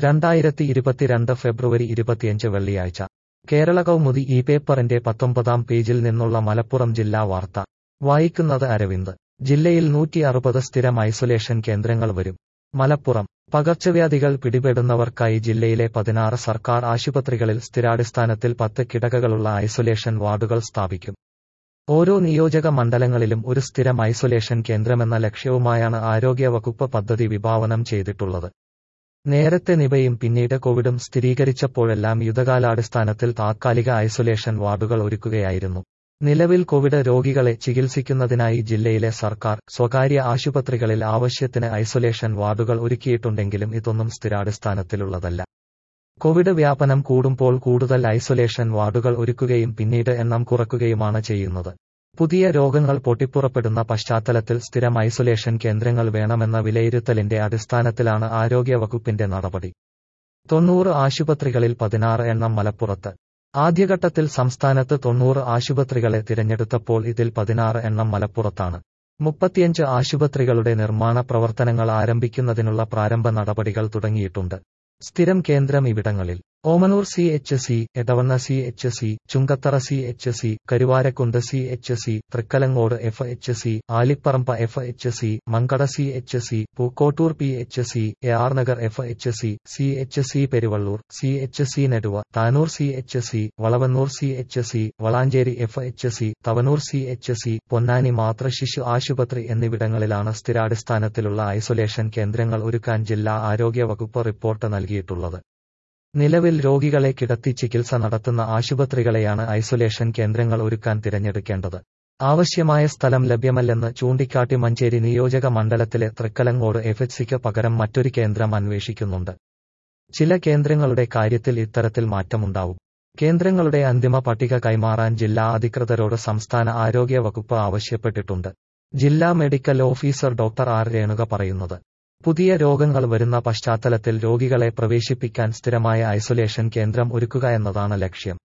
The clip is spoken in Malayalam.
2022 ഫെബ്രുവരി 25 വെള്ളിയാഴ്ച കേരള കൗമുദി ഈ പേപ്പറിന്റെ 19-ാം പേജിൽ നിന്നുള്ള മലപ്പുറം ജില്ലാ വാർത്ത വായിക്കുന്നത് അരവിന്ദ്. ജില്ലയിൽ 160 സ്ഥിരം ഐസൊലേഷൻ കേന്ദ്രങ്ങൾ വരും. മലപ്പുറം. പകർച്ചവ്യാധികൾ പിടിപെടുന്നവർക്കായി ജില്ലയിലെ 16 സർക്കാർ ആശുപത്രികളിൽ സ്ഥിരാടിസ്ഥാനത്തിൽ 10 കിടക്കകളുള്ള ഐസൊലേഷൻ വാർഡുകൾ സ്ഥാപിക്കും. ഓരോ നിയോജക മണ്ഡലങ്ങളിലും ഒരു സ്ഥിരം ഐസൊലേഷൻ കേന്ദ്രമെന്ന ലക്ഷ്യവുമായാണ് ആരോഗ്യവകുപ്പ് പദ്ധതി വിഭാവനം ചെയ്തിട്ടുള്ളത്. നേരത്തെ നിപയും പിന്നീട് കോവിഡും സ്ഥിരീകരിച്ചപ്പോഴെല്ലാം യുദ്ധകാലാടിസ്ഥാനത്തിൽ താത്കാലിക ഐസൊലേഷൻ വാർഡുകൾ ഒരുക്കുകയായിരുന്നു. നിലവിൽ കോവിഡ് രോഗികളെ ചികിത്സിക്കുന്നതിനായി ജില്ലയിലെ സർക്കാർ, സ്വകാര്യ ആശുപത്രികളിൽ ആവശ്യത്തിന് ഐസൊലേഷൻ വാർഡുകൾ ഒരുക്കിയിട്ടുണ്ടെങ്കിലും ഇതൊന്നും സ്ഥിരാടിസ്ഥാനത്തിലുള്ളതല്ല. കോവിഡ് വ്യാപനം കൂടുമ്പോൾ കൂടുതൽ ഐസൊലേഷൻ വാർഡുകൾ ഒരുക്കുകയും പിന്നീട് എണ്ണം കുറയ്ക്കുകയുമാണ് ചെയ്യുന്നത്. പുതിയ രോഗങ്ങൾ പൊട്ടിപ്പുറപ്പെടുന്ന പശ്ചാത്തലത്തിൽ സ്ഥിരം ഐസൊലേഷൻ കേന്ദ്രങ്ങൾ വേണമെന്ന വിലയിരുത്തലിന്റെ അടിസ്ഥാനത്തിലാണ് ആരോഗ്യവകുപ്പിന്റെ നടപടി. 90 ആശുപത്രികളിൽ 16 എണ്ണം മലപ്പുറത്ത്. ആദ്യഘട്ടത്തിൽ സംസ്ഥാനത്ത് 90 ആശുപത്രികളെ തിരഞ്ഞെടുത്തപ്പോൾ ഇതിൽ 16 എണ്ണം മലപ്പുറത്താണ്. 35 ആശുപത്രികളുടെ നിർമ്മാണ പ്രവർത്തനങ്ങൾ ആരംഭിക്കുന്നതിനുള്ള പ്രാരംഭ നടപടികൾ തുടങ്ങിയിട്ടുണ്ട്. സ്ഥിരം കേന്ദ്രം ഇവിടങ്ങളിൽ: Omanur CHC, Edavanna CHC, Chungathara CHC, Karuvarakundu CHC, Thrikkalangode FHC, Alipparamba FHC, Mankada CHC, Pookkottur PHC, AR-നഗർ FHC, CHC Peruvallur, CHC Neduva, Tanur CHC, Valavannur CHC, Valanchery FHC, Thavanur CHC, Ponnani മാതൃശിശു ആശുപത്രി എന്നിവിടങ്ങളിലാണ് സ്ഥിരാടിസ്ഥാനത്തിലുള്ള ഐസൊലേഷൻ കേന്ദ്രങ്ങൾ ഒരുക്കാൻ ജില്ലാ ആരോഗ്യവകുപ്പ് റിപ്പോർട്ട് നൽകിയിട്ടുള്ളത്. നിലവിൽ രോഗികളെ കിടത്തി ചികിത്സ നടത്തുന്ന ആശുപത്രികളെയാണ് ഐസൊലേഷൻ കേന്ദ്രങ്ങൾ ഒരുക്കാൻ തിരഞ്ഞെടുക്കേണ്ടത്. ആവശ്യമായ സ്ഥലം ലഭ്യമല്ലെന്ന് ചൂണ്ടിക്കാട്ടി മഞ്ചേരി നിയോജക മണ്ഡലത്തിലെ തൃക്കലങ്ങോട് FHCക്ക് പകരം മറ്റൊരു കേന്ദ്രം അന്വേഷിക്കുന്നുണ്ട്. ചില കേന്ദ്രങ്ങളുടെ കാര്യത്തിൽ ഇത്തരത്തിൽ മാറ്റമുണ്ടാവും. കേന്ദ്രങ്ങളുടെ അന്തിമ പട്ടിക കൈമാറാൻ ജില്ലാ അധികൃതരോട് സംസ്ഥാന ആരോഗ്യ വകുപ്പ് ആവശ്യപ്പെട്ടിട്ടുണ്ട്. ജില്ലാ medical officer doctor R Renuka പറയുന്നത്. പുതിയ രോഗങ്ങൾ വരുന്ന പശ്ചാത്തലത്തിൽ രോഗികളെ പ്രവേശിപ്പിക്കാൻ സ്ഥിരമായ ഐസൊലേഷൻ കേന്ദ്രം ഒരുക്കുക എന്നതാണ് ലക്ഷ്യം.